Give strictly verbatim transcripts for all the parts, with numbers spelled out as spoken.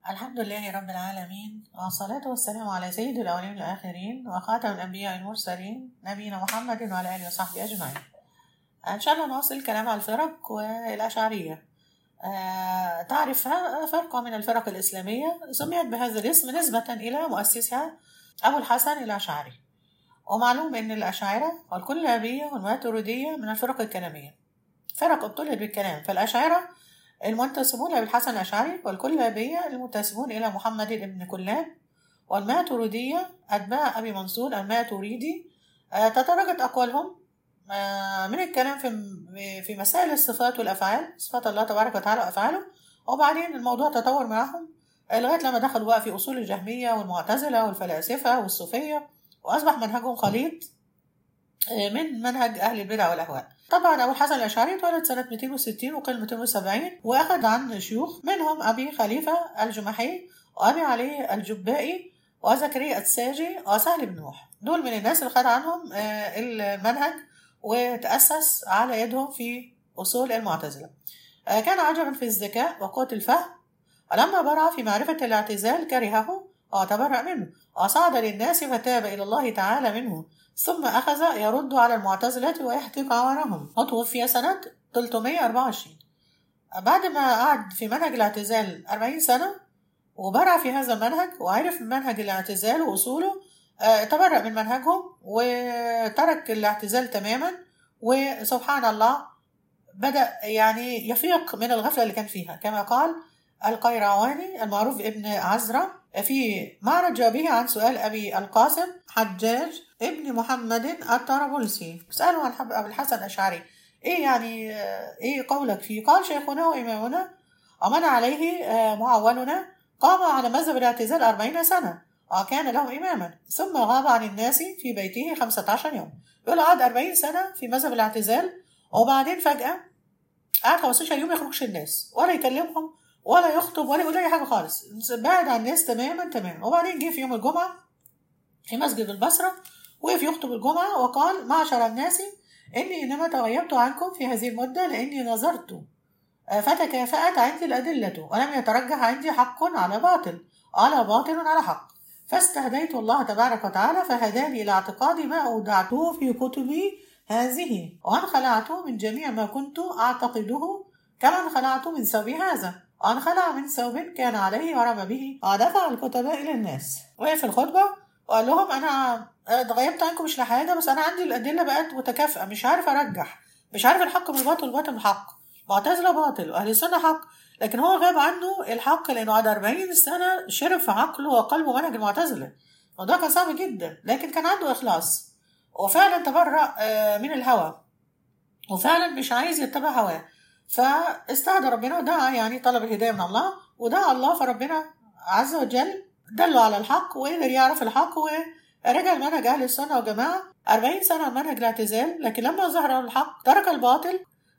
الحمد لله رب العالمين، والصلاة والسلام على سيد الأولين والآخرين وخاتم الأنبياء والمرسلين نبينا محمد وعلى آله وصحبه أجمعين. إن شاء الله نواصل الكلام على الفرق والأشعرية. آه، تعرف فرقة من الفرق الإسلامية سميت بهذا الاسم نسبة إلى مؤسسها أبو الحسن الأشعري. ومعلوم أن الأشاعرة والكلابية والماتريدية من الفرق الكلامية، فرق ابتلت بالكلام. فالأشاعرة المنتسبون لأبي الحسن الأشعري، والكلابية المنتسبون إلى محمد بن كلاب، والماتريدية أتباع أبي منصور الماتريدي. آه، تدرجت أقوالهم آه، من الكلام في في مسائل الصفات والأفعال، صفات الله تبارك وتعالى وأفعاله. وبعدين الموضوع تطور معهم لغاية لما دخلوا بقى في أصول الجهمية والمعتزلة والفلاسفة والصوفية، وأصبح منهجهم خليط من منهج أهل البدع والأهواء. طبعا أبو الحسن الأشعري اتولد سنة مئتين وستين وقيل مئتين وسبعين، وأخذ عن شيوخ منهم أبي خليفة الجمحي وأبي علي الجبائي وزكريا الساجي وسهل بن نوح. دول من الناس اللي خد عنهم المنهج وتأسس على يدهم في أصول المعتزلة. كان عجبا في الذكاء وقوة الفهم، ولما برع في معرفة الاعتزال كرهه وتبرأ منه وصعد للناس فتاب إلى الله تعالى منه، ثم أخذ يرد على المعتزلة ويحتك عوارهم، وتوفي سنة ثلاثمئة وأربعة وعشرين بعد ما قعد في منهج الاعتزال أربعين سنة وبرع في هذا المنهج وعرف منهج الاعتزال وأصوله. آه تبرأ من منهجهم وترك الاعتزال تماما، وسبحان الله بدأ يعني يفيق من الغفلة اللي كان فيها، كما قال القيرواني المعروف ابن عزرة في معرج به عن سؤال أبي القاسم حجاج ابن محمد الطرابلسي. سأله عن أبي الحسن الأشعري إيه يعني إيه قولك فيه؟ قال شيخنا وإمامنا ومن عليه معولنا قام على مذهب الاعتزال أربعين سنة وكان له إماما، ثم غاب عن الناس في بيته خمسة عشر يوم. يقول قعد أربعين سنة في مذهب الاعتزال، وبعدين فجأة قعد خمسة عشر يوم ما يخرجش الناس ولا يكلمهم ولا يخطب ولا يقول أي حاجة خالص، بعد عن الناس تماما تماما. وبعدين جه في يوم الجمعة في مسجد البصرة وقف يخطب الجمعة وقال معشر الناس إني إنما تغيبت عنكم في هذه المدة لأني نظرت فتكافأت عندي الأدلة ولم يترجح عندي حق على باطل على باطل على حق، فاستهديت الله تبارك وتعالى فهداني إلى اعتقاد ما أودعته في كتبي هذه، وانخلعت من جميع ما كنت أعتقده كما انخلعت من ثوب هذا، وانخلع من ثوب كان عليه ورمى به ودفع الكتب إلى الناس. وقف الخطبة وقال لهم أنا اتغيبت عنكم مش لحاجة، بس أنا عندي الأدلة بقت متكافئة، مش عارف أرجح، مش عارف الحق من الباطل والباطل من الحق، معتزلة باطل وأهل السنة حق، لكن هو غاب عنه الحق لأنه بعد أربعين سنة شرب في عقله وقلبه منهج المعتزلة. الموضوع كان صعب جدا، لكن كان عنده إخلاص وفعلا تبرأ من الهوى وفعلا مش عايز يتبع هواه، فاستهدى ربنا ودعا يعني طلب الهداية من الله ودعا الله، فربنا عز وجل دله على الحق وقدر يعرف الحق ورجع المنهج أهل السنة وجماعة أربعين سنة منهج الاعتزال. لكن لما ظهر الحق ترك الباطل.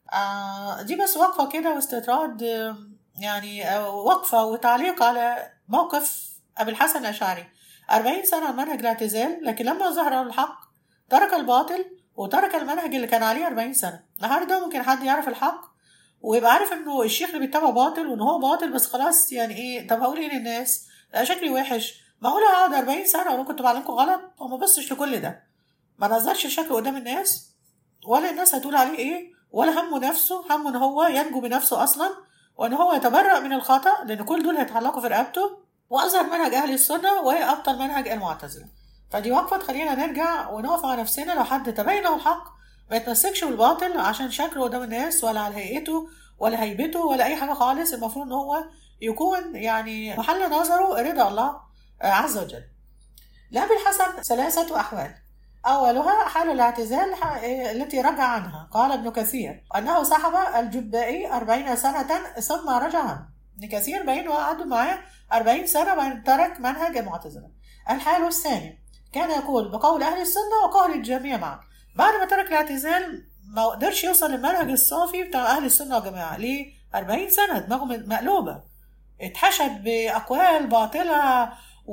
آه دي بس وقفة كده واستطراد آه يعني آه وقفة وتعليق على موقف أبي الحسن الأشعري. أربعين سنة منهج الاعتزال، لكن لما ظهر الحق ترك الباطل وترك المنهج اللي كان عليه أربعين سنة. النهارده ممكن حد يعرف الحق ويبقى عارف انه الشيخ اللي بيتبع باطل وان هو باطل، بس خلاص يعني ايه، طب هقول ايه للناس؟ لا شكلي وحش، معقول اقعد أربعين سنة وانا كنت بعلمكم غلط؟ وما بصش لكل ده، ما نظرش الشكل قدام الناس ولا الناس هتقول عليه ايه، ولا همه نفسه، همه ان هو ينجو بنفسه اصلا وان هو يتبرأ من الخطأ، لان كل دول هيتعلقوا في رقبته. واظهر منهج اهل السنة وابطل منهج المعتزلة. فدي وقفة تخلينا نرجع ونقف على نفسنا، لو حد تبينه الحق ما يتمسكش بالباطل عشان شكله قدام الناس ولا على هيئته ولا هيبته ولا اي حاجة خالص. المفروض ان هو يكون يعني محل نظره رضا الله عز وجل. لأبي الحسن ثلاثة أحوال. أولها حال الاعتزال التي رجع عنها. قال ابن كثير أنه سحب الجبائي أربعين سنة ثم رجع عنه. ابن كثير بين وقعدوا معاه أربعين سنة بعد ترك منهج المعتزلة. الحال الثاني كان يقول بقول أهل السنة وقول الجميع معا. بعد ما ترك الاعتزال ما قدرش يوصل للمنهج الصافي بتاع أهل السنة والجماعة. ليه؟ أربعين سنة دماغه مقلوبة، اتحشد بأقوال باطلة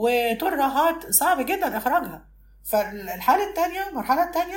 وترهات صعب جدا إخراجها. فالحالة الثانية المرحلة الثانية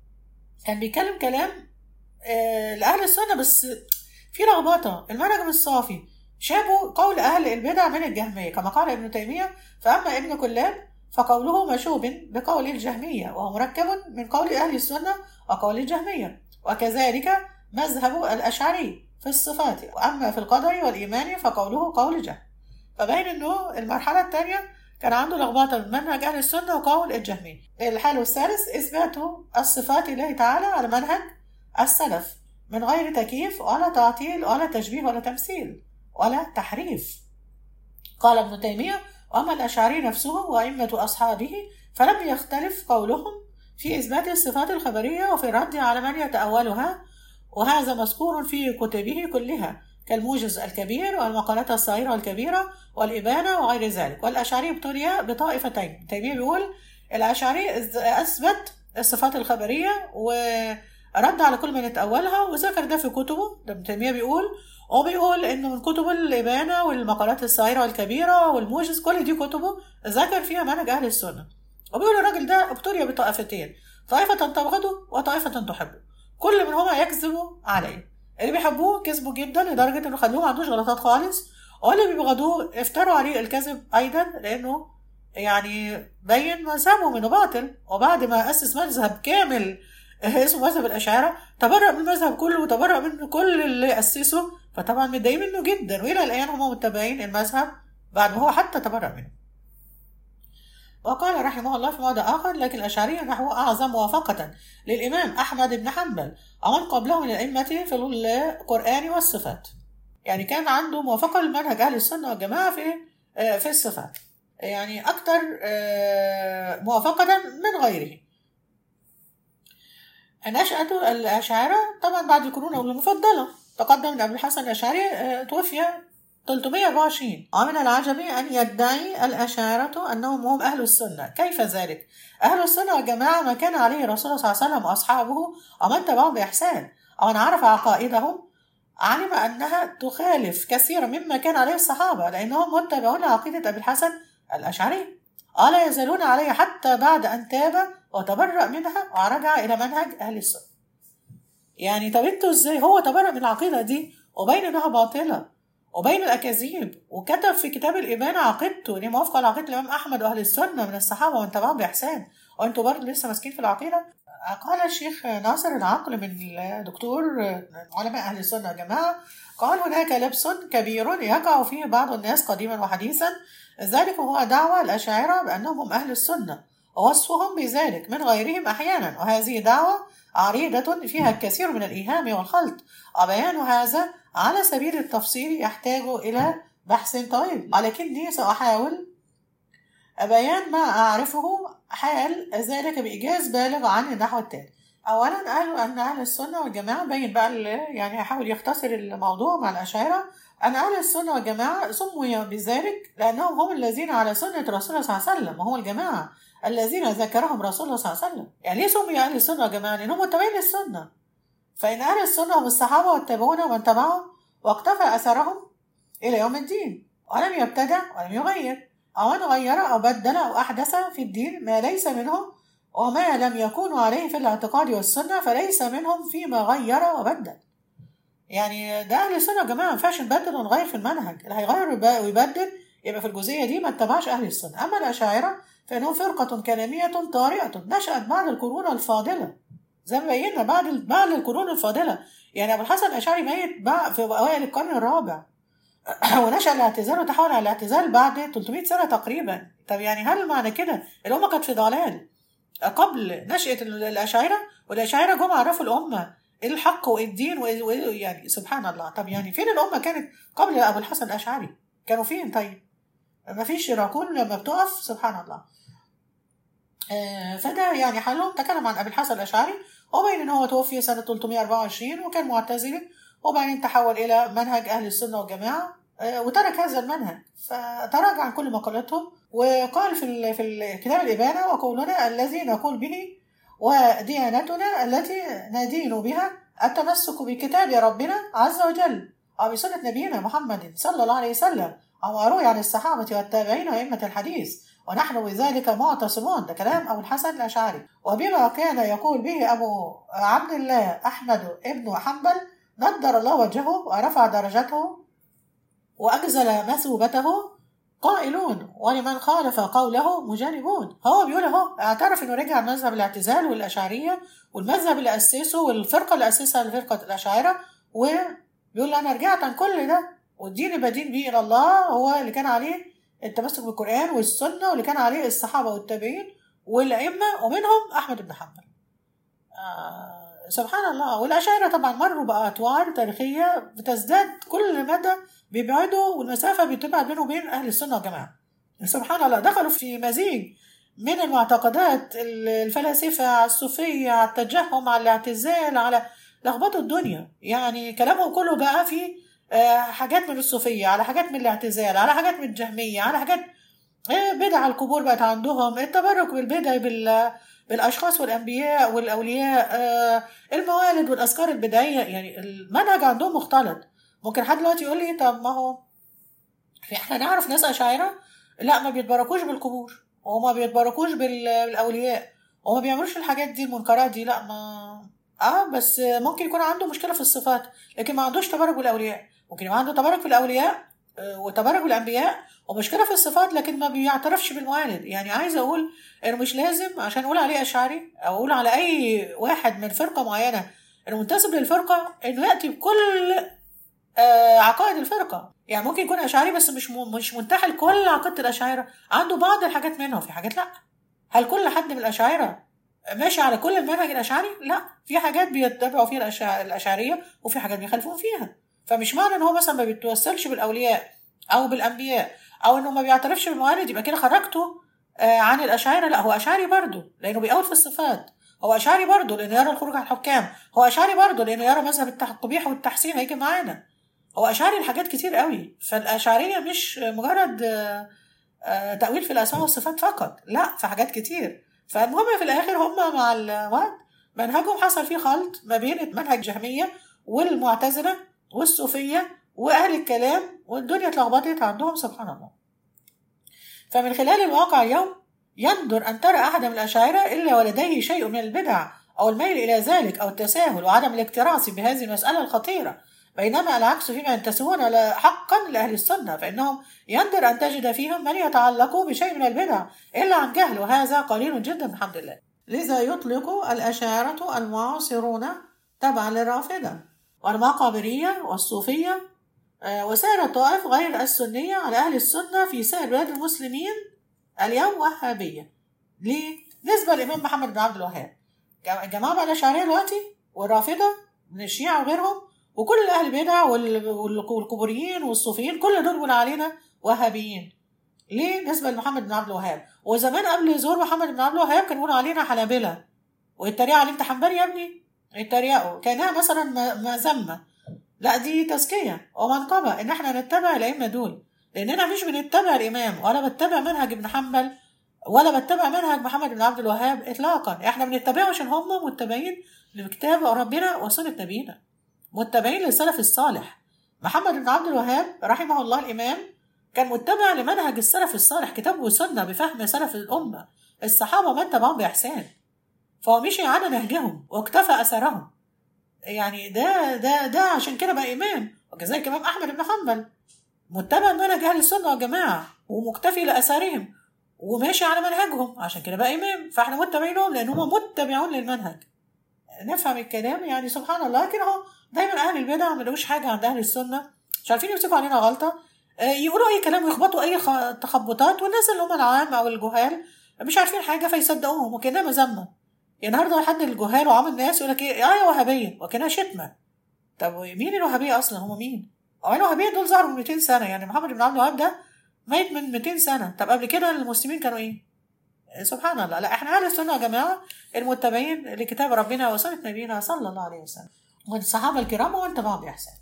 كان بيتكلم كلام آه لأهل السنة بس في لخبطة، المنهج مش صافي، شابوا قول أهل البدع من الجهمية، كما قال ابن تيمية: فأما ابن كلاب فقوله مشوب بقول الجهمية، وهو مركب من قول أهل السنة وقول الجهمية. وكذلك مذهب الأشعري في الصفات، وأما في القدر والإيمان فقوله قول الجهم. فبين أنه المرحلة الثانية كان عنده لخبطة من منهج أهل السنة وقول الجهمية. الحال الثالث إثبات الصفات لله تعالى على منهج السلف من غير تكييف ولا تعطيل ولا تشبيه ولا تمثيل ولا تحريف. قال ابن تيمية: وأما الأشعري نفسه وأئمة أصحابه فلم يختلف قولهم في إثبات الصفات الخبرية وفي الرد على من يتأولها، وهذا مذكور في كتبه كلها كالموجز الكبير والمقالات الصغيرة والكبيرة والإبانة وغير ذلك. والأشعري ابتلي بطائفتين. تيمية بيقول الأشعري أثبت الصفات الخبرية ورد على كل من يتأولها، وذكر ده في كتبه. ده ابن تيمية بيقول، وبيقول إنه من كتب الإبانة والمقالات الصغيرة والكبيرة والموجز، كل دي كتبه ذكر فيها منهج أهل السنة. وبيقول الراجل ده ابتلي بطائفتين: طائفة تبغضه وطائفة تحبه، كل منهما يكذبوا عليه. اللي بيحبوه كذبوا جدا لدرجة إنه خلوه ما عندوش غلطات خالص، واللي بيبغضوه افتروا عليه الكذب أيضا، لأنه يعني بين مذهبه منه باطل. وبعد ما أسس مذهب كامل اسمه مذهب الأشاعرة تبرأ من المذهب كله وتبرأ من كل اللي أسسه، فطبعا متضايقين منه جدا، وإلى الآن هم متبعين المذهب بعد ما هو حتى تبرأ منه. وقال رحمه الله في موضع آخر: لكن الأشعري نحو أعظم موافقة للإمام أحمد بن حنبل ومن قبله من الأئمة في القرآن والصفات. يعني كان عنده موافقة لمنهج أهل السنة والجماعة في في الصفات، يعني أكثر موافقة من غيره. نشأة الأشاعرة طبعا بعد القرون المفضلة. تقدم أن أبو الحسن الأشعري توفي ثلاثمائة وأربعة وعشرين. ومن العجب أن يدعي الأشاعرة أنهم هم أهل السنة. كيف ذلك؟ أهل السنة والجماعة ما كان عليه الرسول صلى الله عليه وسلم وأصحابه ومن تبعهم بإحسان، ومن عرف عقائدهم علم أنها تخالف كثيرا مما كان عليه الصحابة، لأنهم متبعون عقيدة أبي الحسن الأشعري، ولا يزالون عليه حتى بعد أن تاب وتبرأ منها ورجع إلى منهج أهل السنة. يعني طب انتوا ازاي هو تبرأ من العقيدة دي وبين انها باطلة وبين الأكاذيب، وكتب في كتاب الإبانة عقيدته اللي موافقة على عقيدة الإمام أحمد وأهل السنة من الصحابة ومن تبعهم بإحسان، وأنتوا برضه لسه ماسكين في العقيدة؟ قال الشيخ ناصر العقل من دكتور علماء أهل السنة يا جماعة، قال: هناك لبس كبير يقع فيه بعض الناس قديما وحديثا، ذلك هو دعوة الأشاعرة بأنهم هم أهل السنة ووصفهم بذلك من غيرهم أحيانا، وهذه دعوة عريضة فيها الكثير من الإيهام والخلط، وبيان هذا على سبيل التفصيل يحتاج إلى بحث طويل، ولكني سأحاول بيان ما أعرفه حال ذلك بإيجاز بالغ عن النحو التالي. أولا قالوا أن أهل السنة والجماعة، بين بقى يعني هحاول يختصر الموضوع مع الأشاعرة، أن أهل السنة والجماعة سموا بذلك لأنهم هم الذين على سنة رسول الله صلى الله عليه وسلم، وهم الجماعة الذين ذكرهم رسول الله صلى الله عليه وسلم. يعني ليه سمي أهل السنة والجماعة؟ لأنهم متبعين للسنة. فإن أهل السنة هم الصحابة والتابعون ومن تبعهم واقتفى أثرهم إلى يوم الدين، ولم يبتدع ولم يغير، أو من غير أو بدل أو أحدث في الدين ما ليس منهم، وما لم يكونوا عليه في الاعتقاد والسنة فليس منهم فيما غير وبدل. يعني ده أهل السنة والجماعة ما ينفعش نبدل ونغير في المنهج، اللي هيغير ويبدل يبقى في الجزئية دي ما اتبعش أهل السنة. أما الأشاعرة فإنهم فرقة كلامية طارئة نشأت بعد القرون الفاضلة، زي ما بينا بعد بعد القرون الفاضلة. يعني أبو الحسن الأشعري ميت في أوائل القرن الرابع ونشأ الاعتزال وتحول على الاعتزال بعد ثلاثمائة سنة تقريبا. طب يعني هل معنى كده الأمة كانت في ضلال قبل نشأة الأشاعرة؟ والأشاعرة جم عرفوا الأمة الحق والدين ويعني سبحان الله. طب يعني فين الأمة كانت قبل أبو الحسن الأشعري؟ كانوا فين؟ طيب ما فيش راكون لما بتقف سبحان الله. آه فده يعني حالهم. تكلم عن أبي الحسن الأشعري، وبين أنه هو توفي سنة ثلاثمائة وأربعة وعشرين وكان معتزلي، وبعدين تحول إلى منهج أهل السنة والجماعة آه وترك هذا المنهج، فتراجع عن كل مقالاتهم، وقال في في الكتاب الإبانة: وقولنا الذي نقول به وديانتنا التي ندين بها التمسك بكتاب ربنا عز وجل وبسنة نبينا محمد صلى الله عليه وسلم وما روي عن الصحابة والتابعين وأئمة الحديث، ونحن بذلك معتصمون. ده كلام أبو الحسن الأشعري. وبما كان يقول به أبو عبد الله أحمد ابن حنبل نضر الله وجهه ورفع درجته وأجزل مثوبته قائلون ولمن خالف قوله مجانبون. هو بيقول اهو اعترف انه رجع مذهب الاعتزال والاشعريه والمذهب اللي اسسه والفرقه اللي اسسها لفرقه الاشاعره، وبيقول انا رجعت عن كل ده، والدين اللي بدين بيه الى الله هو اللي كان عليه التمسك بالقران والسنه، واللي كان عليه الصحابه والتابعين والائمه ومنهم احمد بن حنبل. آه سبحان الله. والاشاعره طبعا مروا باطوار تاريخيه بتزداد كل مدى، بيبعدوا والمسافة بتبعد بينه وبين أهل السنة والجماعة. سبحان الله، دخلوا في مزيج من المعتقدات، الفلاسفة على الصوفية على التجهم على الاعتزال على لخبطوا الدنيا. يعني كلامهم كله بقى فيه حاجات من الصوفية على حاجات من الاعتزال على حاجات من الجهمية على حاجات بدع القبور بقت عندهم، التبرك بالبدع بال بالأشخاص والأنبياء والأولياء، الموالد والأذكار البدعية. يعني المنهج عندهم مختلط. ممكن حد دلوقتي يقول لي طب ما هو في احنا نعرف ناس أشاعرة لا ما بيتبركوش بالقبور وما بيتبركوش بالأولياء وما بيعملوش الحاجات دي المنكرات دي، لا ما اه بس ممكن يكون عنده مشكلة في الصفات لكن ما عندوش تبرك بالأولياء. ممكن يبقى عنده تبرك في الأولياء وتبرك بالأنبياء ومشكلة في الصفات لكن ما بيعترفش بالموالد. يعني عايز أقول إنه مش لازم عشان أقول عليه أشعري أو أقول على أي واحد من فرقة معينة إنه منتسب للفرقة إنه يأتي بكل آه عقائد الفرقة. يعني ممكن يكون أشعري بس مش مش منتحل كل عقيدة الأشاعرة، عنده بعض الحاجات منها وفي حاجات لا. هل كل حد من الأشاعرة ماشي على كل المنهج الأشعري؟ لا، في حاجات بيتبعوا فيها الأشعرية وفي حاجات بيخالفون فيها. فمش معنى إن هو مثلا ما بيتوسلش بالأولياء أو بالأنبياء أو إنه ما بيعترفش بالموالد يبقى كده خرجته آه عن الأشاعرة. لا، هو أشعري برضه لأنه بيقول في الصفات، هو أشعري برضه لأنه يرى الخروج عن الحكام، هو أشعري برضه لأنه يرى مذهب القبيح والتحسين هيجي معانا، هو أشعري الحاجات كتير قوي. فالأشعرية مش مجرد تأويل في الأسماء والصفات فقط، لا، في حاجات كتير. فالمهم في الآخر هم مع الوقت منهجهم حصل فيه خلط ما بين منهج الجهمية والمعتزلة والصوفية وأهل الكلام، والدنيا اتلخبطت عندهم سبحان الله. فمن خلال الواقع اليوم يندر أن ترى أحد من الأشاعرة إلا ولديه شيء من البدع أو الميل إلى ذلك أو التساهل وعدم الاكتراث بهذه المسألة الخطيرة، بينما العكس فيما ينتسبون حقا لأهل السنة فإنهم يندر أن تجد فيهم من يتعلقوا بشيء من البدع إلا عن جهل، وهذا قليل جدا الحمد لله. لذا يطلق الأشاعرة المعاصرون تبعا للرافضة والمقابرية والصوفية وسائر الطوائف غير السنية على أهل السنة في سائر بلاد المسلمين اليوم وهابية. ليه؟ نسبة الإمام محمد بن عبد الوهاب. الجماعة بقى الأشاعرة دلوقتي والرافضة من الشيعة وغيرهم وكل أهل البدع والقبوريين والصوفيين كل دول بيقولوا علينا وهابيين. ليه؟ نسبة لمحمد بن عبد الوهاب. وزمان قبل ظهور محمد بن عبد الوهاب كانوا بيقولوا علينا حنابلة ويتريقوا عليه، انت حنبلي يا ابني، يتريقوا كأنها مثلا مذمة. لا، دي تزكية ومنقبة ان احنا نتبع الأئمة دول، لأننا مش بنتبع الإمام ولا بتبع منهج ابن حنبل ولا بتبع منهج محمد بن عبد الوهاب إطلاقا. احنا بنتبعه عشان هم متبعين لكتاب ربنا وسنة نبينا، متبعين للسلف الصالح. محمد بن عبد الوهاب رحمه الله الإمام كان متبع لمنهج السلف الصالح، كتاب وسنة بفهم سلف الأمة الصحابة من تبعهم بإحسان، فهو مشي على نهجهم واكتفى أثرهم. يعني ده ده ده عشان كده بقى إمام. وكذلك إمام أحمد بن حنبل متبع منهج أهل السنة والجماعة ومكتفي لأثارهم وماشي على منهجهم، عشان كده بقى إمام. فإحنا متبعينهم لأنهم متبعون للمنهج. نفهم الكلام يعني سبحان الله. لكن هو دايما أهل البدع ما لهوش حاجة عند أهل السنة، مش عارفين يمسكوا علينا غلطة، يقولوا أي كلام ويخبطوا أي تخبطات، والناس اللي هم العام أو الجهال مش عارفين حاجة فيصدقوهم وكأنها مذمة. يعني النهارده حد الجهال وعام الناس يقول لك إيه يا وهابية وكأنها شتمة. طب مين الوهابية أصلا؟ هم مين؟ أو الوهابية دول ظهروا من مئتين سنة. يعني محمد بن عبد الوهاب ده ميت من مئتين سنة. طب قبل كده المسلمين كانوا إيه؟ سبحان الله. لا، احنا اهل السنه يا جماعه المتبعين لكتاب ربنا وسنه نبينا صلى الله عليه وسلم والصحابه الكرام ومن تبعهم باحسان.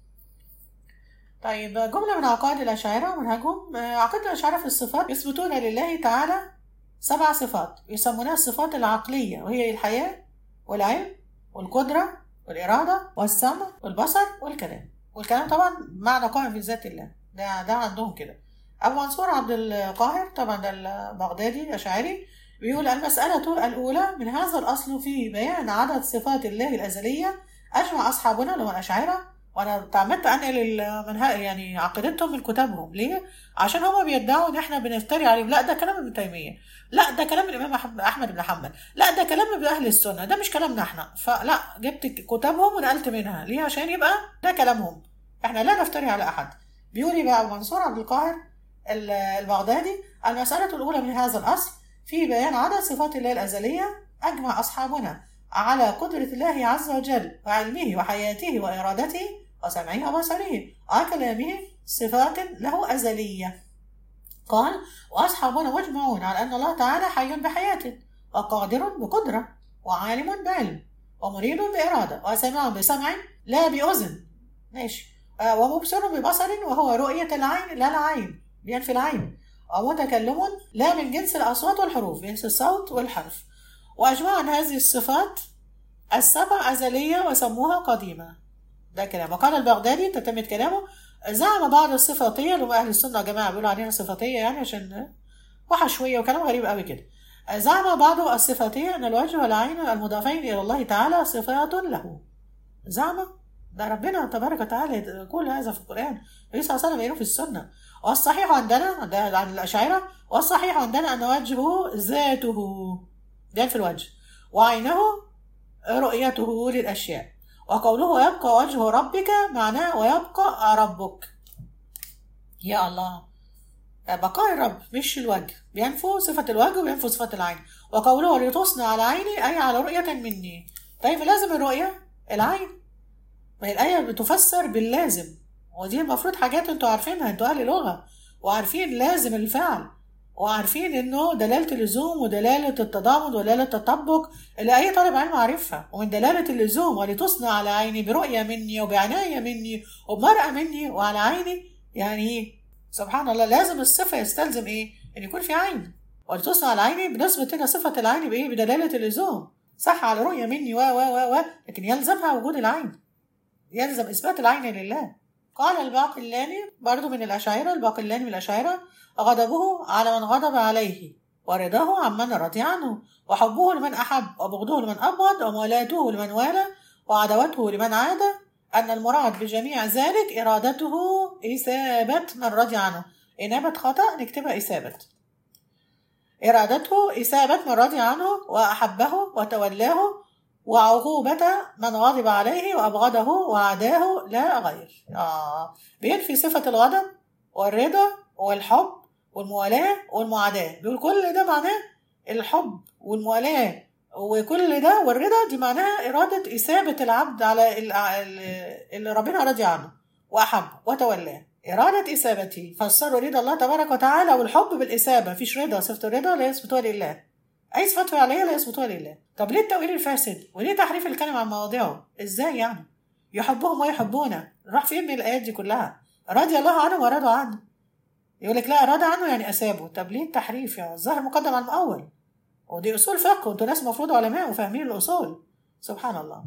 طيب، جمله من عقائد الاشاعره ومنهجهم. عقيده الاشاعره في الصفات يثبتون لله تعالى سبع صفات يسمونها الصفات العقليه، وهي الحياه والعلم والقدره والاراده والسمع والبصر والكلام. والكلام طبعا معنى قائم في ذات الله، ده ده عندهم كده. أبو منصور عبد القاهر طبعا ده البغدادي الأشعري بيقول المسألة الأولى من هذا الأصل في بيان عدد صفات الله الأزلية أجمع أصحابنا لو الأشاعرة وانا تعمدت انقل المنهج يعني عقيدتهم من كتابهم. ليه؟ عشان هما بيدعوا ان احنا بنفتري عليهم. لا، ده كلام ابن تيميه، لا ده كلام الامام احمد بن حنبل، لا ده كلام ابن اهل السنه، ده مش كلامنا احنا. فلا، جبت كتابهم ونقلت منها. ليه؟ عشان يبقى ده كلامهم، احنا لا نفتري على احد. بيقول بقى أبو منصور عبد القاهر البغدادي: المساله الاولى من هذا الاصل في بيان عدد صفات الله الازليه. اجمع اصحابنا على قدرة الله عز وجل وعلمه وحياته وإرادته وسمعه وبصره وكلامه صفات له أزلية. قال: وأصحابنا مجمعون على أن الله تعالى حي بحياة، وقادر بقدرة، وعالم بعلم، ومريد بإرادة، وسمع بسمع لا بأذن، ماشي، آه ومبصر ببصر وهو رؤية العين لا العين، بينفي العين، ومتكلم لا من جنس الأصوات والحروف، جنس الصوت والحرف. وأجمعوا أن هذه الصفات السبع أزلية وسموها قديمة. ده كلام. وقال البغدادي تتمة كلامه: زعم بعض الصفاتية اللي هم أهل السنة يا جماعة بيقولوا عليها صفاتية يعني عشان وحشوية وكلام غريب قوي كده. زعم بعض الصفاتية أن الوجه والعين المضافين إلى الله تعالى صفات له. زعم ده ربنا تبارك وتعالى يقول هذا في القرآن، النبي صلى الله عليه وسلم يقول في السنة. والصحيح عندنا ده عن الأشاعرة: والصحيح عندنا أن وجهه ذاته، ده في الوجه، وعينه رؤيته للأشياء. وقوله يبقى وجه ربك معناه ويبقى ربك. يا الله، بقاء الرب مش الوجه، بينفوا صفة الوجه وبينفوا صفة العين. وقوله لتصنع على عيني أي على رؤية مني. طيب لازم الرؤية العين، ما هي الآية بتفسر باللازم، ودي المفروض حاجات انتوا عارفينها، انتوا أهل لغة وعارفين لازم الفعل، وعارفين انه دلالة اللزوم ودلالة التضامن ودلالة التطبق اللي اي طالب علم عارفها. ومن دلالة اللزوم ولتصنع على عيني برؤية مني وبعناية مني وبمرأة مني وعلى عيني، يعني ايه؟ سبحان الله، لازم الصفة يستلزم ايه؟ ان يكون في عين. ولتصنع على عيني بنسبة هنا صفة العين بايه؟ بدلالة اللزوم. صح على رؤية مني و و و و لكن يلزمها وجود العين، يلزم اثبات العين لله. قال الباقلاني برضو من الأشاعرة، الباقلاني من الأشاعرة: غضبه على من غضب عليه، ورضاه عمن رضي عنه، وحبه لمن أحب، وبغضه لمن أبغض، وموالاته لمن والى، وعداوته لمن عاد. أن المراد بجميع ذلك إرادته إثابة من رضي عنه. إنابة خطأ نكتبها إثابة. إرادته إثابة من رضي عنه وأحبه وتولاه، وعقوبة من غضب عليه وأبغضه وعداه لا غير. آه. بينفي صفة الغضب والرضا والحب والموالاة والمعاداة. بيقول كل ده معناه الحب والموالاة وكل ده والرضا، دي معناها إرادة إثابة العبد على اللي ربنا رضي عنه وأحب وتولاه، إرادة إثابته. فسروا رضا الله تبارك وتعالى والحب بالإثابة. مفيش رضا، صفة الرضا لا يثبتها لله، أي صفات فعلية لا يثبتها لله. طب ليه التأويل الفاسد؟ وليه تحريف الكلام عن مواضعه؟ إزاي يعني؟ يحبهم ويحبونه، راح فين من الآيات دي كلها؟ رضي الله عنه ورضوا عنه. يقول لك لا، رضى عنه يعني أسابه. طب ليه التحريف؟ يعني الظاهر مقدم على المؤول، ودي أصول فقه وانتوا ناس مفروض علماء وفاهمين الأصول. سبحان الله.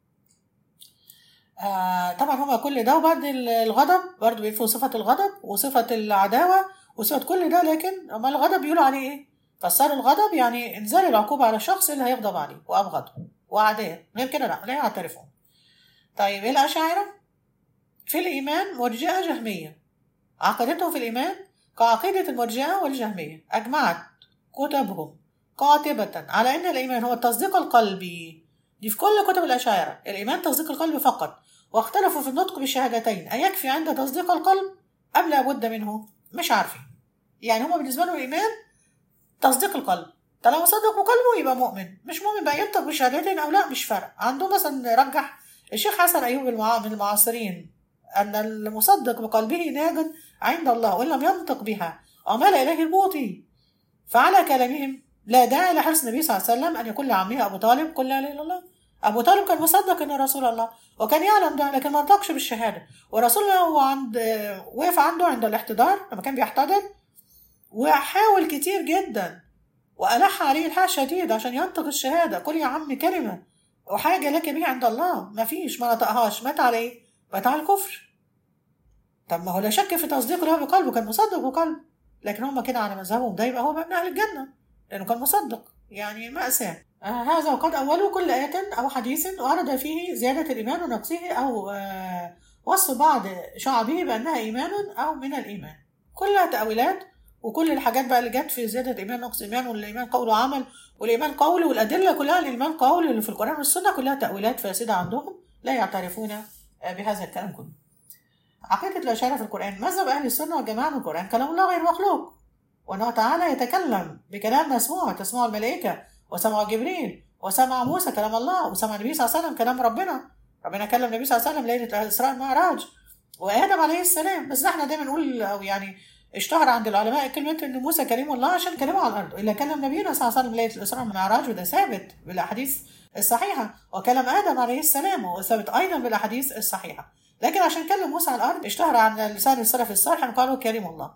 آه طبعا هما كل ده، وبعد الغضب برضه بينفوا صفة الغضب وصفة العداوة وصفة كل ده، لكن أما الغضب بيقولوا عليه إيه؟ فسروا الغضب يعني إنزال العقوبة على الشخص اللي هيغضب عليه وأبغضه وعداه، غير كده لا لا يعترفون. طيب إيه الأشاعرة؟ في الإيمان مرجئة جهمية، عقيدتهم في الإيمان كعقيدة المرجئة والجهمية. أجمعت كتبهم قاطبة على أن الإيمان هو التصديق القلبي. دي في كل كتب الأشاعرة، الإيمان تصديق القلب فقط. واختلفوا في النطق بالشهادتين، أيكفي عند تصديق القلب أم لا بد منه؟ مش عارفين. يعني هما بالنسبة لهم الإيمان تصديق القلب، طالما صدق بقلبه يبقى مؤمن، مش مؤمن بقى ينطق بالشهادتين أو لا، مش فارق عنده. مثلا رجح الشيخ حسن أيوب من المعاصرين أن المصدق بقلبه ناج عند الله وإن لم ينطق بها ومال إليه البوطي. فعلى كلامهم لا داعي لحرص النبي صلى الله عليه وسلم أن يقول لعمه أبو طالب قل لا إله إلا الله. أبو طالب كان مصدق إن رسول الله وكان يعلم ده، لكن ما نطقش بالشهادة. ورسول الله هو عند وقف عنده عند الاحتضار لما كان بيحتضر، وحاول كتير جدا وألح عليه الحاح شديد عشان ينطق الشهادة، قل يا عم كلمة وحاجة لك بها عند الله، ما فيش، ما نطقهاش، مات عليه، مات على الكفر. طب ما هو لا شك في تصديق له بقلبه، كان مصدق بقلبه، لكن هم كده على مذهبهم ده يبقى هو من أهل الجنة لأنه كان مصدق. يعني مأساة. آه هذا وقد أولوا كل آية أو حديث ورد فيه زيادة الإيمان ونقصه أو آه وصف بعض شعبه بأنها إيمان أو من الإيمان، كلها تأويلات. وكل الحاجات بقى اللي جت في زيادة إيمان نقص إيمان، والإيمان قول وعمل، والإيمان قول، والأدلة كلها الإيمان قول اللي في القرآن والسنة كلها تأويلات فاسدة عندهم، لا يعترفون بهذا الكلام كله. عقيدة الأشاعرة في القرآن، مذهب أهل السنة والجماعة من القرآن كلام الله غير مخلوق، وأنه تعالى يتكلم بكلام مسموع تسمع الملائكة، وسمع جبريل، وسمع موسى كلام الله، وسمع النبي صلى الله عليه وسلم كلام ربنا. ربنا كلم النبي صلى الله عليه وسلم ليلة الإسراء والمعراج، وآدم عليه السلام. بس احنا دايما نقول، أو يعني اشتهر عند العلماء كلمة إن موسى كليم الله عشان كلمه على الأرض، إلا كلم نبينا صلى الله عليه وسلم ليلة الإسراء والمعراج، وده ثابت بالأحاديث الصحيحة. وكلم آدم عليه السلام وثابت أيضا بالأحاديث الصحيحة. لكن عشان كلم موسى على الأرض اشتهر عن لسان السلف الصالح أن قالوا كلم الله.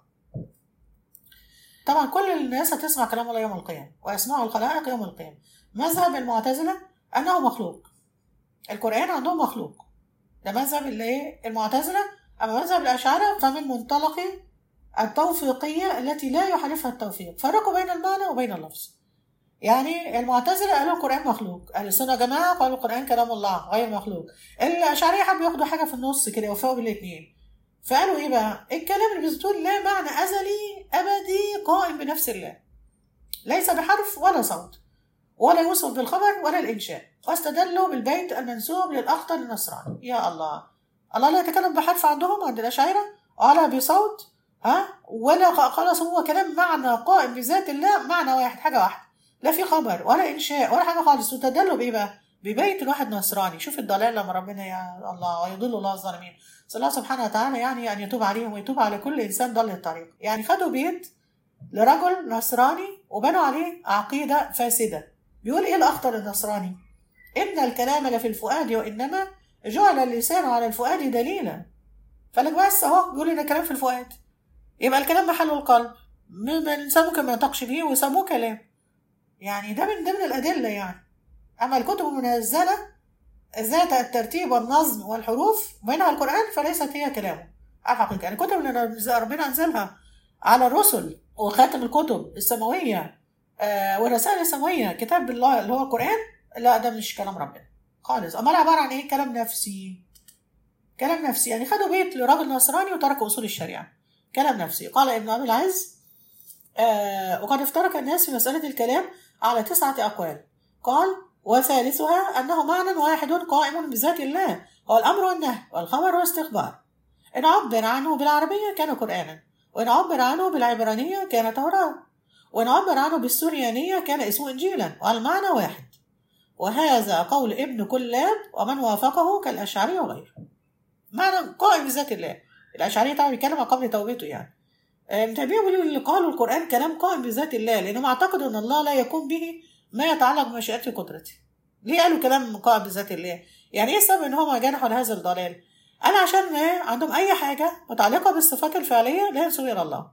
طبعا كل الناس هتسمع كلام الله يوم القيامة، ويسمعه الخلائق يوم القيامة. مذهب المعتزلة أنه مخلوق، القرآن عندهم مخلوق، ده مذهب المعتزلة. أما مذهب الأشاعرة فمن منطلق التوفيقية التي لا يحالفها التوفيق، فرقوا بين المعنى وبين اللفظ. يعني المعتزلة قالوا القرآن مخلوق، أهل السنة جماعة قالوا القرآن كلام الله غير مخلوق. الأشاعرة حبوا ياخدوا حاجة في النص كده يوفقوا بين الاثنين، فقالوا إيه بقى؟ الكلام اللي بتقول لا معنى أزلي أبدي قائم بنفس الله، ليس بحرف ولا صوت، ولا يوصف بالخبر ولا الإنشاء. واستدلوا بالبيت المنسوب للأخطر النصراني. يا الله، الله لا يتكلم بحرف عندهم عند الأشاعرة، ولا بصوت، ها، ولا خلاص، هو كلام معنى قائم بذات الله، معنى واحد، حاجة واحدة، لا في خبر ولا إنشاء ولا حاجة خالص. وتدلوا بإيه بقى؟ ببيت الواحد نصراني. شوف الضلال لما ربنا يا الله ويضل الله الظالمين. صلى الله سبحانه وتعالى يعني أن يتوب عليهم ويتوب على كل إنسان ضل الطريق. يعني خدوا بيت لرجل نصراني وبنوا عليه عقيدة فاسدة. بيقول إيه الأخطر النصراني؟ إن الكلام لفي الفؤاد وإنما جعل اللسان على الفؤاد دليلا. فلك بس أهو بيقول إن الكلام في الفؤاد، يبقى الكلام محله القلب، الإنسان ممكن ما ينطقش فيه ويسموه كلام. يعني ده من ضمن الأدلة يعني. أما الكتب المنزلة ذات الترتيب والنظم والحروف منها القرآن فليست هي كلامه الحقيقة. يعني الكتب اللي ربنا أنزلها على الرسل وخاتم الكتب السماوية آه والرسائل السماوية كتاب الله اللي هو القرآن، لا ده مش كلام ربنا خالص. أما عبارة عن إيه؟ كلام نفسي. كلام نفسي يعني خدوا بيت لراجل نصراني وتركوا أصول الشريعة. كلام نفسي. قال ابن أبي العز آه وقد افترق الناس في مسألة الكلام على تسعة أقوال. قال وثالثها أنه معنى واحد قائم بذات الله، هو الأمر والنهي والخبر والاستخبار. إن عبر عنه بالعربية كان قرآنا، وإن عبر عنه بالعبرانية كان توراة، وإن عبر عنه بالسريانية كان اسمه إنجيلا، والمعنى واحد. وهذا قول ابن كلاب ومن وافقه كالأشعري وغيره. معنى قائم بذات الله. الأشعري طبعا بيتكلم قبل توبته يعني. المتابعين بيقولوا اللي قالوا القرآن كلام قائم بذات الله لأنهم اعتقدوا أن الله لا يكون به ما يتعلق بمشيئته وقدرته. ليه قالوا كلام قائم بذات الله؟ يعني ايه السبب ان هم جنحوا لهذا الضلال؟ انا عشان عندهم اي حاجه متعلقه بالصفات الفعليه لا ينسب الى الله،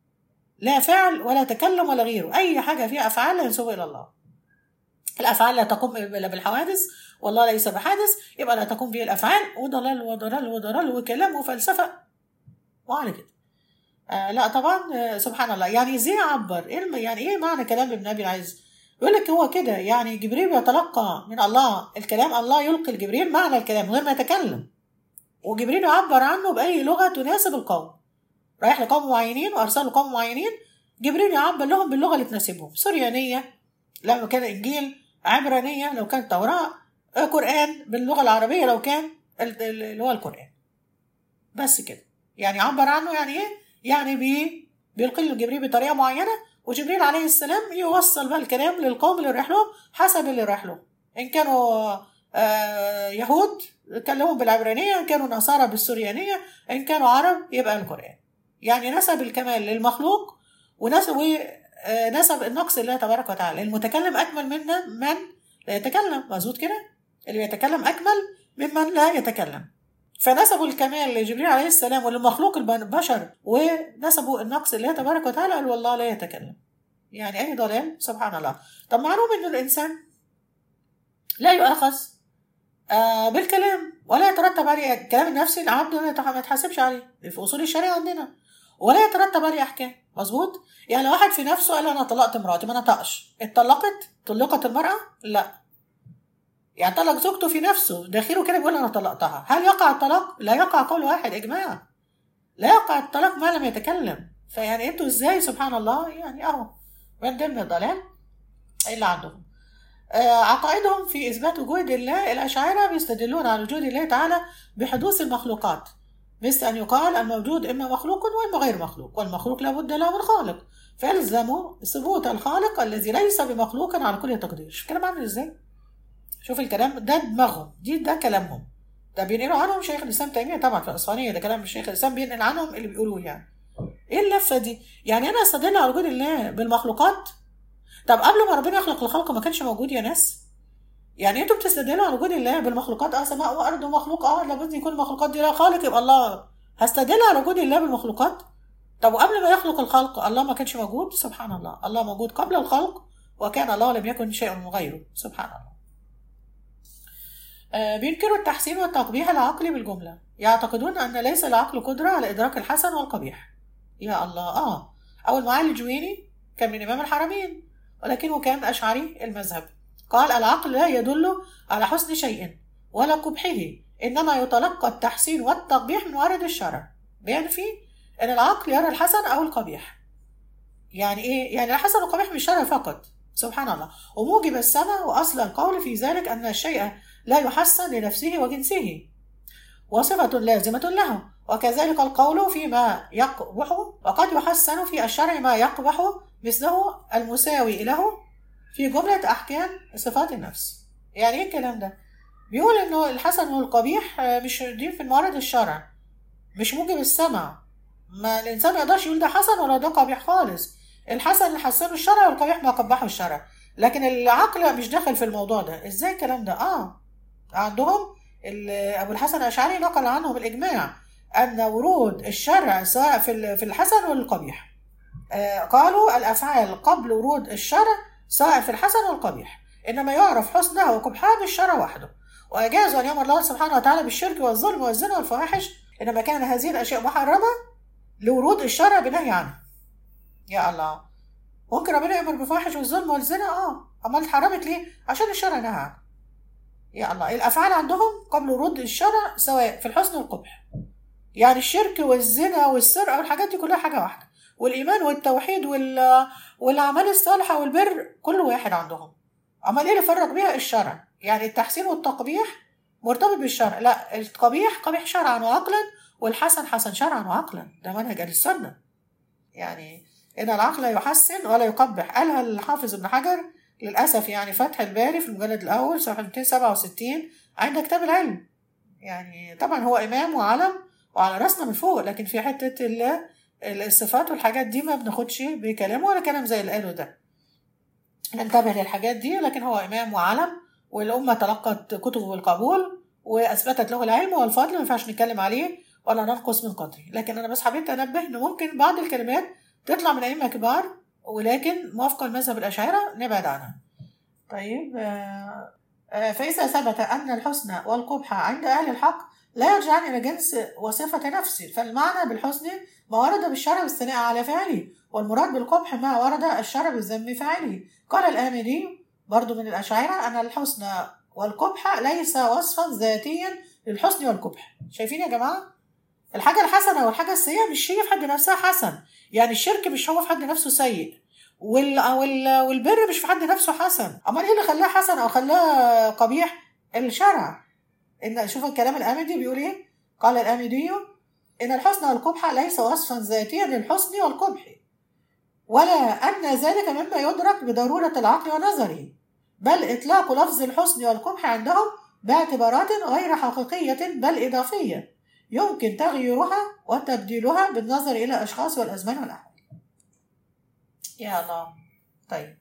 لا فعل ولا تكلم ولا غيره. اي حاجه فيها افعال لا ينسب الى الله. الافعال لا تقوم الا بالحوادث، والله ليس بحادث، يبقى لا تقوم به الافعال، وضلال وضلال وضلال وكلام وفلسفه وعلى كده. آه لا طبعا آه سبحان الله. يعني ازاي يعبر؟ يعني ايه معنى كلام ابن ابي العز؟ يقول لك هو كده يعني جبريل يتلقى من الله الكلام، الله يلقي لجبريل معنى الكلام غير ما يتكلم، وجبريل يعبر عنه بأي لغة تناسب القوم. رايح لقوم معينين وأرسل لقوم معينين، جبريل يعبر لهم باللغة اللي تناسبهم. سريانية لو كان إنجيل، عبرانية لو كان توراة، قرآن باللغة العربية لو كان اللي هو القرآن. بس كده يعني عبر عنه. يعني إيه؟ يعني بي بيلقي له جبريل بطريقة معينة، وجبريل عليه السلام يوصل بقى الكلام للقوم اللي رايح لهم حسب اللي رايح لهم. إن كانوا آه يهود كلمهم بالعبرانية، إن كانوا نصارى بالسريانية، إن كانوا عرب يبقى القرآن. يعني نسب الكمال للمخلوق ونسب آه نسب النقص لله تبارك وتعالى. المتكلم أكمل منا من لا يتكلم، مظبوط كده؟ اللي يتكلم أكمل ممن لا يتكلم. فنسبوا الكمال لجبريل عليه السلام وللمخلوق البشر، ونسبوا النقص لله تبارك وتعالى قال والله لا يتكلم. يعني أي ضلال سبحان الله. طب معلوم أن الإنسان لا يؤاخذ آه بالكلام ولا يترتب عليه كلام النفسي. العبد ما يتحاسبش عليه في أصول الشريعة عندنا، ولا يترتب عليه أحكام. مظبوط؟ يعني لو واحد في نفسه قال أنا طلقت مراتي، ما نطقش، اتطلقت طلقت المرأة؟ لا، يعني طلق زوجته في نفسه داخله كده بيقول أنا طلقتها. هل يقع الطلاق؟ لا يقع قول واحد إجماع، لا يقع الطلاق ما لم يتكلم. فيعني انتوا ازاي سبحان الله، يعني اهو من ضمن الضلال اللي عندهم. آه عقائدهم في اثبات وجود الله. الاشاعره بيستدلون على وجود الله تعالى بحدوث المخلوقات، مثل ان يقال الموجود اما مخلوق واما غير مخلوق، والمخلوق لابد له من خالق، فيلزموا ثبوت الخالق الذي ليس بمخلوق على كل تقدير. شوف الكلام عامل ازاي، شوف الكلام ده دماغهم دي، ده كلامهم، ده بينقلوا عنهم شيخ الاسلام تيميه طبعا في الاسفانيه، ده كلام الشيخ الاسلام بينقل عنهم اللي بيقولوه. يعني ايه اللفه دي؟ يعني انا استدل على وجود الله بالمخلوقات؟ طب قبل ما ربنا يخلق الخلق ما كانش موجود يا ناس؟ يعني انتوا بتستدلوا على وجود الله بالمخلوقات؟ اه سماء وارض ومخلوق، اه لابد يكون المخلوقات دي لا خالق يبقى الله. هستدل على وجود الله بالمخلوقات؟ طب وقبل ما يخلق الخلق الله ما كانش موجود؟ سبحان الله، الله موجود قبل الخلق، وكان الله لم يكن شيء من غيره، سبحان الله. آه بينكروا التحسين والتقبيح العقلي بالجملة، يعتقدون أن ليس العقل قدرة على إدراك الحسن والقبيح. يا الله. آه أو المعالي الجويني كان من إمام الحرمين، ولكنه كان أشعري المذهب، قال العقل لا يدل على حسن شيء ولا قبحه، إنما يتلقى التحسين والتقبيح من وارد الشرع، بينفي أن العقل يرى الحسن أو القبيح. يعني إيه؟ يعني الحسن والقبيح من الشرع فقط، سبحان الله. وموجب السمع وأصل القول في ذلك أن الشيء لا يحسن لنفسه وجنسه وصفة لازمة له، وكذلك القول فيما يقبح، وقد يحسن في الشرع ما يقبح مثله المساوي له في جملة أحكام صفات النفس. يعني إيه الكلام ده؟ بيقول إنه الحسن والقبيح مش دي في الموارد الشرع، مش موجب السمع، ما الإنسان ما يقدرش يقول ده حسن ولا ده قبيح خالص. الحسن اللي حسنه الشرع والقبيح ما قبحه الشرع، لكن العقل مش داخل في الموضوع ده. إزاي الكلام ده؟ آه عندهم أبو الحسن الأشعري نقل عنهم الإجماع أن ورود الشرع سواء في في الحسن والقبيح. آه قالوا الأفعال قبل ورود الشرع سواء في الحسن والقبيح إنما يعرف حسنها وقبحها بالشرع وحده، وأجازوا أن يأمر الله سبحانه وتعالى بالشرك والظلم والزنا والفواحش إنما كان هذه الأشياء محرمة لورود الشرع بنهي عنها. يا الله، ممكن ربنا يأمر بالفواحش والظلم والزنا؟ آه أمال اتحرمت ليه؟ عشان الشرع نهى عنها. يا الله، الأفعال عندهم قبل ورود الشرع سواء في الحسن والقبح، يعني الشرك والزنا والسرقة والحاجات دي كلها حاجة واحدة، والإيمان والتوحيد وال... والأعمال الصالحة والبر كل واحد عندهم. أمال إيه اللي فرق بيها؟ الشرع. يعني التحسين والتقبيح مرتبط بالشرع، لا القبيح قبيح شرعا وعقلا والحسن حسن شرعا وعقلا، ده منهج أهل السنة. يعني إن العقل يحسن ولا يقبح، قالها الحافظ ابن حجر للأسف، يعني فتح الباري في المجلد الأول صفحة مئتين وسبعة وستين عند كتاب العلم. يعني طبعا هو إمام وعلم وعلى رأسنا من فوق، لكن في حتة الصفات والحاجات دي ما بناخدش بكلامه ولا كلام زي اللي قاله ده، ننتبه للحاجات دي. لكن هو إمام وعلم، والأمة تلقت كتبه بالقبول وأثبتت له العلم والفضل، ما ينفعش نتكلم عليه ولا ننقص من قدره. لكن أنا بس حبيت أنبه إنه ممكن بعض الكلمات تطلع من أئمة كبار ولكن موافقة المذهب الأشاعرة نبعد عنها. طيب آه آه فإذا ثبت أن الحسن والقبح عند أهل الحق لا يرجعان إلى جنس وصفة نفسه، فالمعنى بالحسن ما ورد بالشرع بالثناء على فعله، والمراد بالقبح ما ورد الشرع بالذم فعله. قال الآمدي برضو من الأشاعرة أن الحسن والقبح ليس وصفا ذاتيا للحسن والقبح. شايفين يا جماعة؟ الحاجة الحسنة والحاجة السيئة مش هي في حد نفسها حسن، يعني الشرك مش هو في حد نفسه سيء، وال... وال... والبر مش في حد نفسه حسن. أمال إيه اللي خلاه حسن أو خلاه قبيح؟ الشرع. إن شوف الكلام الآمدي بيقول إيه؟ قال الآمدي إن الحسن والقبح ليس وصفا ذاتيا للحسن والقبح، ولا أن ذلك مما يدرك بضرورة العقل ونظره، بل إطلاق لفظ الحسن والقبح عندهم باعتبارات غير حقيقية بل إضافية يمكن تغييرها وتبديلها بالنظر إلى الأشخاص والأزمان والأحوال. يا الله. طيب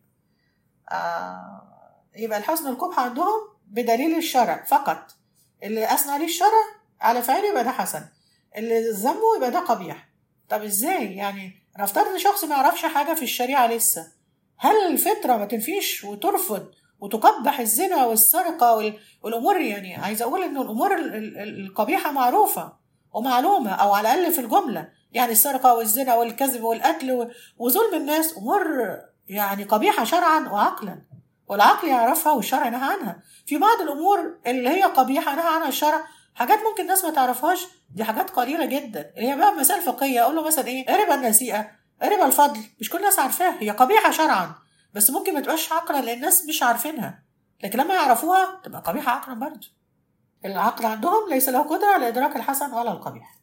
آه يبقى الحسن والقبح عندهم بدليل الشرع فقط، اللي أثنى عليه الشرع على فعله يبقى ده حسن، اللي ذمه يبقى ده قبيح. طب إزاي؟ يعني نفترض إن شخص ما يعرفش حاجة في الشريعة لسه، هل الفطرة ما تنفيش وترفض وتقبح الزنا والسرقة والأمور؟ يعني عايز أقول إنه الأمور القبيحة معروفة ومعلومة، أو على الأقل في الجملة، يعني السرقة والزنا والكذب والقتل وظلم الناس أمور يعني قبيحة شرعا وعقلا. والعقل يعرفها والشرع نهى عنها. في بعض الأمور اللي هي قبيحة نهى عنها الشرع، حاجات ممكن الناس ما تعرفهاش، دي حاجات قليلة جدا اللي هي بقى مسائل فقهية. أقول له مثلا إيه؟ ربا النسيئة، ربا الفضل، مش كل الناس عارفاها، هي قبيحة شرعا بس ممكن ما تبقاش عقلا لأن الناس مش عارفينها، لكن لما يعرفوها تبقى قبيحة عقلا برضه. العقل عندهم ليس له قدرة على إدراك الحسن ولا القبيح.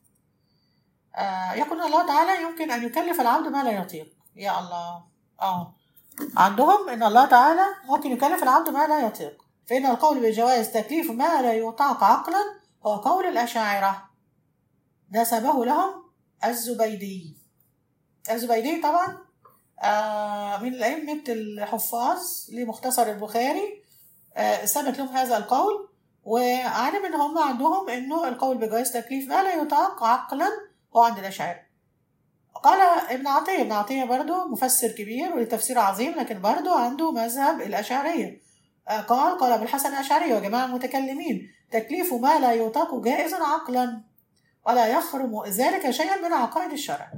آه يقول الله تعالى يمكن أن يكلف العبد ما لا يطيق. يا الله، آه عندهم إن الله تعالى ممكن يكلف العبد ما لا يطيق، فإن القول بجواز تكليف ما لا يطاق عقلا هو قول الأشاعرة، نسبه لهم الزبيدي. الزبيدي طبعا آه من الأئمة الحفاظ لمختصر البخاري، آه ثبت لهم هذا القول، وعلم إن هم عندهم إنه القول بجواز تكليف ما لا يطاق عقلا هو عند الأشاعرة. قال ابن عطية، ابن عطية برضو مفسر كبير ولتفسير عظيم، لكن برضو عنده مذهب الأشعرية. قال قال أبو الحسن الأشعري وجماعة المتكلمين تكليف ما لا يطاق جائز عقلا ولا يخرم ذلك شيئا من عقائد الشرع.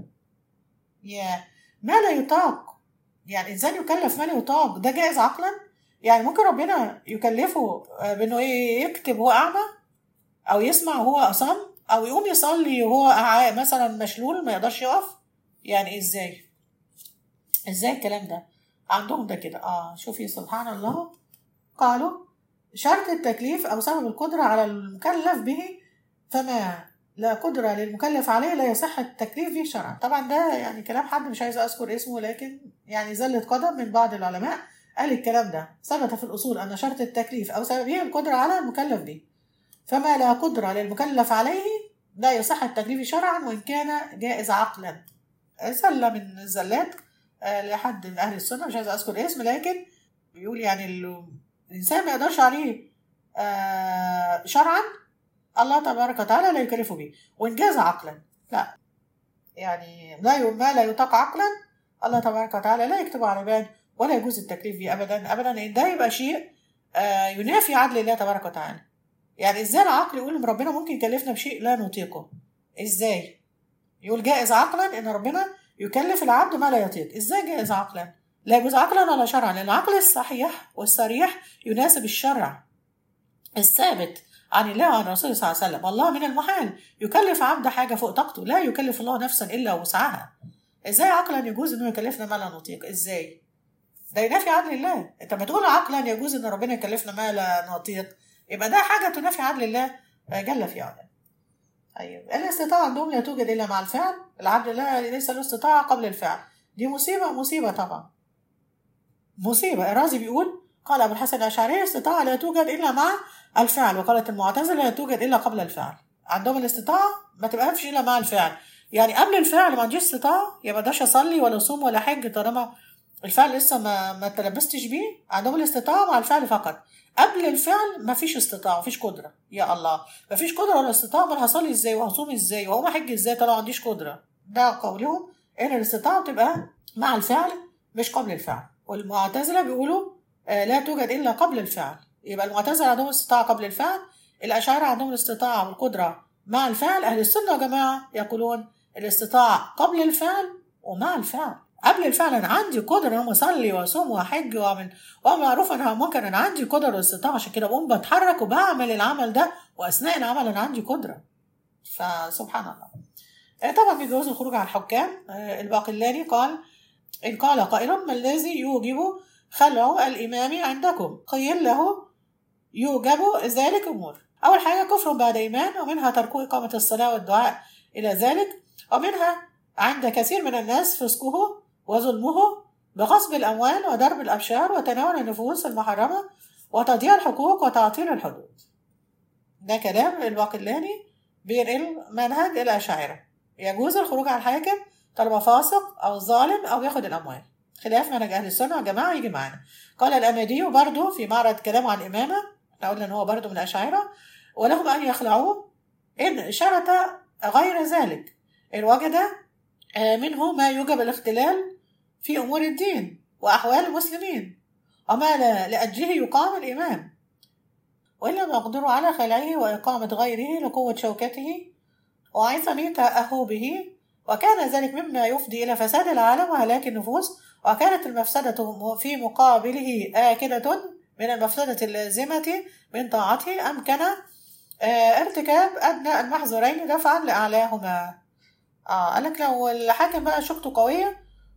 يا ما لا يطاق، يعني إنسان يكلف ما لا يطاق ده جائز عقلا؟ يعني ممكن ربنا يكلفه بأنه يكتب وهو أعمى، أو يسمع وهو أصم، أو يقوم يصلي وهو مثلا مشلول ما يقدرش يقف؟ يعني ازاي ازاي الكلام ده عندهم ده كده؟ اه شوفي سبحان الله، قالوا شرط التكليف او سبب القدرة على المكلف به، فما لا قدرة للمكلف عليه لا يصح التكليف به شرعا. طبعا ده يعني كلام حد مش عايز اذكر اسمه، لكن يعني زلة قدم من بعض العلماء قال الكلام ده. ثبت في الاصول ان شرط التكليف او سببه القدرة على المكلف به، فما لا قدرة للمكلف عليه لا يصح التكليف شرعا وان كان جائز عقلا. زلة من الزلات آه لحد من أهل السنة مش عايز أذكر اسم، لكن بيقول يعني الإنسان ما يقدرش عليه آه شرعا الله تبارك وتعالى لا يكلفه به، وإن جاز عقلا لا، يعني لا ما لا يطاق عقلا الله تبارك وتعالى لا يكتب على العباد ولا يجوز التكليف به أبدا أبدا، إن ده يبقى شيء آه ينافي عدل الله تبارك وتعالى. يعني إزاي العقل يقول إن ربنا ممكن يكلفنا بشيء لا نطيقه؟ إزاي يقول جائز عقلا ان ربنا يكلف العبد ما لا يطيق؟ ازاي جائز عقلا؟ لا يجوز عقلا ولا شرعا، لان العقل الصحيح والصريح يناسب الشرع الثابت عن الله وعن رسوله صلى الله عليه وسلم. الله من المحال يكلف عبد حاجه فوق طاقته، لا يكلف الله نفسا الا وسعها. ازاي عقلا يجوز انه يكلفنا ما لا نطيق؟ ازاي؟ ده ينافي عدل الله. انت ما تقول عقلا يجوز ان ربنا يكلفنا ما لا نطيق، يبقى ده حاجه تنافي عدل الله جل في علاه. طيب الاستطاعة عندهم لا توجد إلا مع الفعل، العبد لا ليس له استطاعة قبل الفعل. دي مصيبة مصيبة طبعا مصيبة. الرازي بيقول قال أبو الحسن الأشعري استطاعة لا توجد إلا مع الفعل، وقالت المعتزلة لا توجد إلا قبل الفعل. عندهم الاستطاعة ما تبقاش إلا مع الفعل، يعني قبل الفعل ما عنديش استطاعة يبقى مقدرش أصلي ولا أصوم ولا حج طالما الفعل لسه ما ما تلبستش بيه. عندهم الاستطاعة مع الفعل فقط، قبل الفعل ما فيش استطاعة ما فيش قدرة. يا الله، ما فيش قدرة ولا استطاعة، ما هصلي ازاي وهصوم ازاي وهقوم احج ازاي طالما ما عنديش قدرة؟ ده قولهم ان الاستطاعة بتبقى مع الفعل مش قبل الفعل. والمعتزلة بيقولوا آه لا توجد الا قبل الفعل. يبقى المعتزلة عندهم الاستطاعة قبل الفعل، الأشاعرة عندهم الاستطاعة والقدرة مع الفعل، أهل السنة والجماعة يقولون الاستطاعة قبل الفعل ومع الفعل. قبل الفعل انا عندي قدره ان اصلي واصوم واحج واعمل واعمل معروف انها ممكن، انا عندي قدره واستطاعه، عشان كده بقوم بتحرك وبعمل العمل ده، واثناء العمل انا عندي قدره. فسبحان الله. طبعا بيجوز الخروج على الحكام. الباقلاني قال ان قال قائل ما الذي يوجب خلع الامام عندكم؟ قيل له يوجب ذلك امور. اول حاجه كفر بعد ايمان، ومنها ترك اقامه الصلاه والدعاء الى ذلك، ومنها عند كثير من الناس فسقه وظلمه بغصب الأموال وضرب الأبشار وتناول النفوس المحرمة وتضييع الحقوق وتعطيل الحدود. ده كلام الباقلاني بينقل منهج الأشاعرة. يجوز الخروج على الحاكم طالما فاسق أو ظالم أو ياخد الأموال، خلاف منهج أهل السنة والجماعة يجي معانا. قال الأمدي برضه في معرض كلامه عن الإمامة، احنا قلنا إن هو برضه من الأشاعرة، ولهم أن يخلعوه إن شرط غير ذلك إن وجد منه ما يوجب الاختلال في أمور الدين وأحوال المسلمين وما لأجله يقام الإمام، وإلا ما يقدروا على خلعه وإقامة غيره لقوة شوكته وعظم تأهبه وكان ذلك مما يفضي إلى فساد العالم وهلاك النفوس، وكانت المفسدة في مقابله آكدة من المفسدة اللازمة من طاعته، أمكن ارتكاب أدنى المحظورين دفعا لأعلاهما. آه قالك لو الحاكم بقى شوكته قوية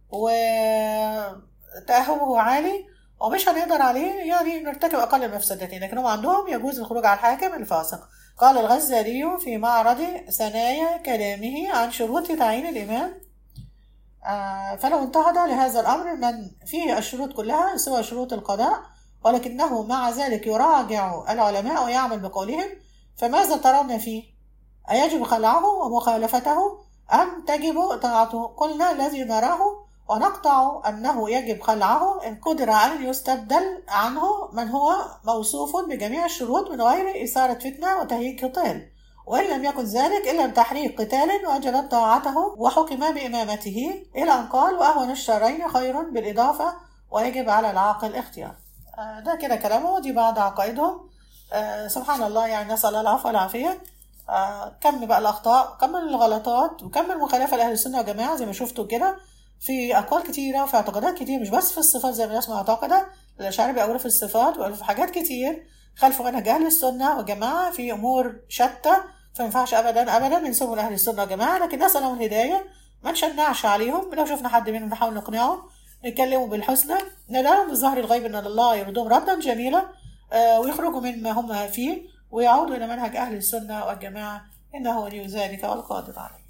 وتأهبه عالي ومش هنقدر عليه، يعني نرتكب أقل المفسدتين، لكن هم عندهم يجوز الخروج على الحاكم الفاسق. قال الغزالي في معرض ثنايا كلامه عن شروط تعيين الإمام: آه فلو انتهض لهذا الأمر من فيه الشروط كلها سوى شروط القضاء، ولكنه مع ذلك يراجع العلماء ويعمل بقولهم، فماذا ترون فيه؟ أيجب خلعه ومخالفته أم تجب طاعته؟ قلنا الذي نراه، ونقطع أنه يجب خلعه إن قدر أن يستبدل عنه من هو موصوف بجميع الشروط من غير إثارة فتنة وتهييج قتال، وإن لم يكن ذلك إلا بتحريق قتال وجبت طاعته وحكم بإمامته، إلى أن قال: وأهون الشرين خير بالإضافة ويجب على العاقل اختيار. آه ده كده كلامه، دي بعض عقائدهم. آه سبحان الله، يعني نسأل الله العفو والعافية. آه كم بقى الأخطاء، كم الغلطات، وكم المخالفة لأهل السنة والجماعة زي ما شفتوا كده في أقوال كتيرة وفي اعتقادات كتير، مش بس في الصفات زي ما الناس معتقدة. الأشاعرة بيقولوا في الصفات وقالوا في حاجات كتير خلفوا منهج أهل السنة والجماعة في أمور شتى، فمينفعش أبدا أبدا ننسبوا لأهل السنة والجماعة، لكن نسأل لهم الهداية، ما نشنعش عليهم. لو شفنا حد منهم نحاول نقنعه، نتكلموا بالحسنى، ندعهم بظهر الغيب إن الله يردهم ردا جميلا، آه ويخرجوا مما هم فيه ويعودوا إلى منهج أهل السنة والجماعة، إنه ولي ذلك والقادر عليه.